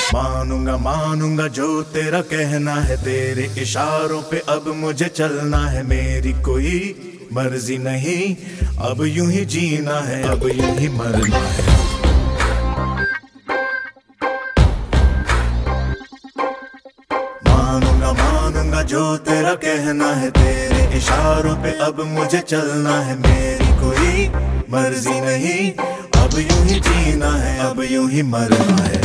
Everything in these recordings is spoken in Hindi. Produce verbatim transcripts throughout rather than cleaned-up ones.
मानूंगा मानूंगा जो तेरा कहना है, तेरे इशारों पे अब मुझे चलना है। मेरी कोई मर्जी नहीं, अब यूं ही जीना है, अब यूं ही मरना है। मानूंगा मानूंगा जो तेरा कहना है, तेरे इशारों पे अब मुझे चलना है। मेरी कोई मर्जी नहीं, अब यूं ही जीना है, अब यूं ही मरना है।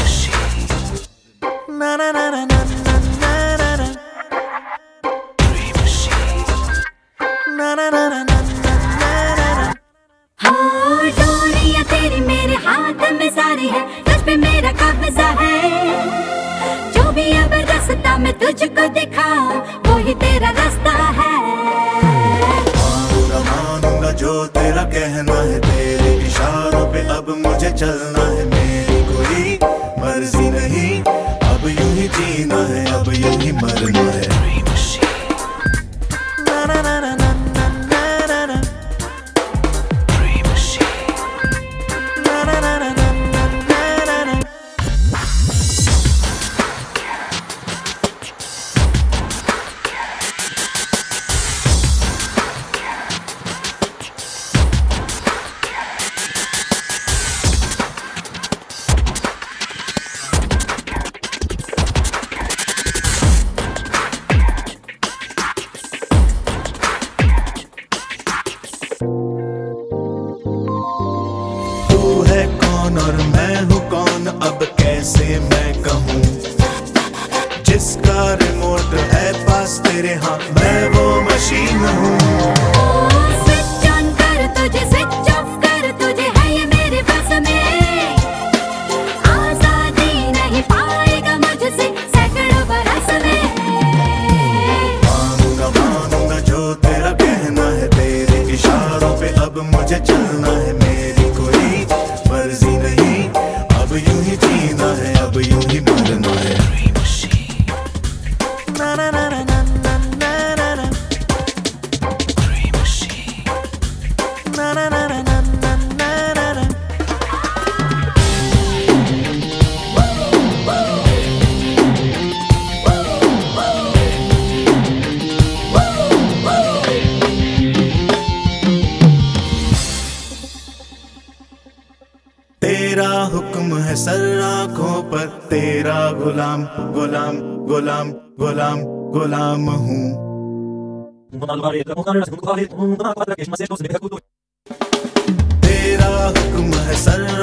Na na na na na na na na na. Dream machine. Na na na na na na na na. हाँ डोरियां तेरी मेरे हाथ में सारी है, तुझ पे मेरा कब्जा है। जो भी अब रास्ता मैं तुझको दिखाऊं, वो ही तेरा रास्ता है। मानूंगा मानूंगा जो तेरा कहना है, तेरे इशारों पे अब मुझे चलना है। मेरी कोई मर्जी नहीं, अब यूं ही जीना है, अब यूं ही मरना है। ना ना ना ना ना ना ना ना। Dream machine. ना ना ना ना ना ना ना। तू है कौन और मैं हूँ कौन, अब कैसे मैं कहूँ। जिसका रिमोट है पास तेरे हाथ, मैं वो मशीन हूँ। स्विच ऑन कर तुझे, स्विच ऑफ कर तुझे, है ये मेरे बस में। आजादी नहीं पाएगा मुझसे सैकड़ों बरस में। मानूंगा मानूंगा जो तेरा कहना है, तेरे इशारों पे अब मुझे चलना है। मेरी कोई मर्जी नहीं, अब यूं ही जीना है, अब यूं ही मरना है। ना ना ना ना ना ना ना ना ना। Dream machine. ना ना ना ना ना ना ना ना। तेरा हुक्म है सर आँखों पर, तेरा गुलाम गुलाम गुलाम गुलाम गुलाम हूँ। तेरा हुक्म है सर